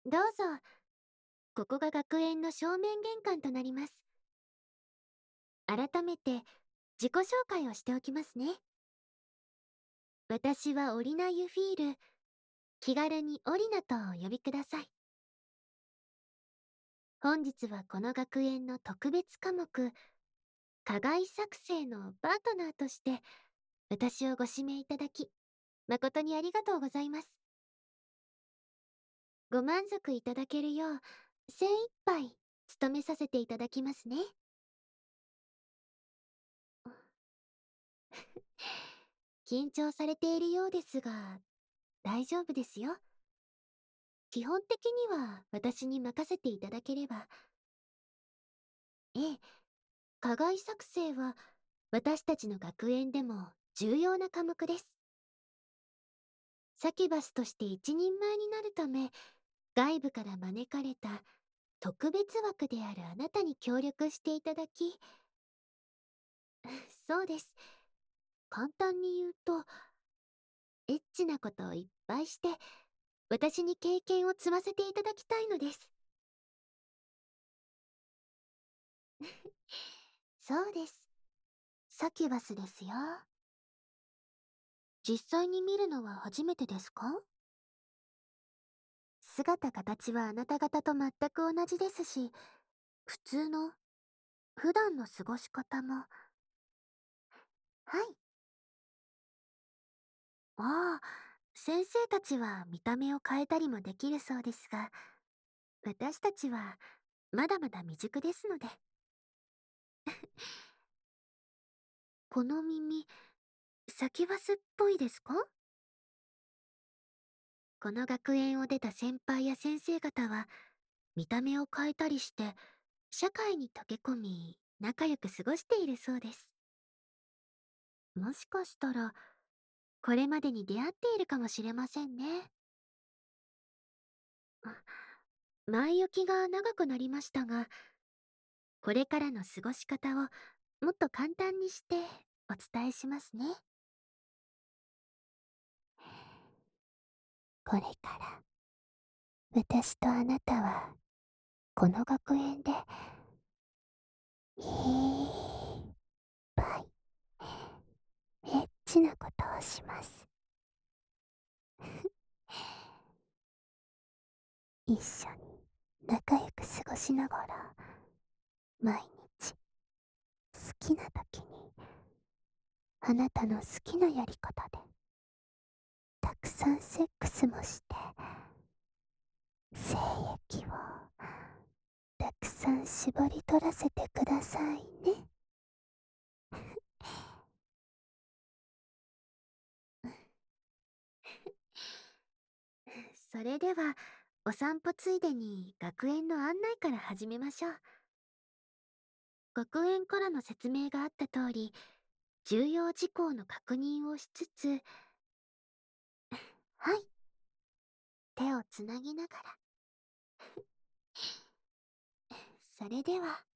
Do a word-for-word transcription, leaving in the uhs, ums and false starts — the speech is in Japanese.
どうぞ。ここが学園の正面玄関となります。改めて自己紹介をしておきますね。私はオリナ・ユフィール。気軽にオリナとお呼びください。本日はこの学園の特別科目、課外作成のパートナーとして私をご指名いただき、誠にありがとうございます。ご満足いただけるよう精一杯務めさせていただきますね。緊張されているようですが、大丈夫ですよ。基本的には私に任せていただければ。ええ、課外作成は私たちの学園でも重要な科目です。サキュバスとして一人前になるため、外部から招かれた特別枠であるあなたに協力していただき、そうです。簡単に言うと、エッチなことをいっぱいして、私に経験を積ませていただきたいのです。そうです。サキュバスですよ。実際に見るのは初めてですか？姿形はあなた方と全く同じですし、普通の、普段の過ごし方も。はい。ああ、先生たちは見た目を変えたりもできるそうですが、私たちはまだまだ未熟ですので。この耳、サキュバスっぽいですか？この学園を出た先輩や先生方は、見た目を変えたりして、社会に溶け込み、仲良く過ごしているそうです。もしかしたら、これまでに出会っているかもしれませんね。前置きが長くなりましたが、これからの過ごし方をもっと簡単にしてお伝えしますね。これから私とあなたはこの学園でいっぱいエッチなことをします。一緒に仲良く過ごしながら、毎日好きな時にあなたの好きなやり方でたくさんセックスもして、精液をたくさん絞り取らせてくださいね。それではお散歩ついでに学園の案内から始めましょう。学園からの説明があった通り、重要事項の確認をしつつ、はい、手をつなぎながら。それでは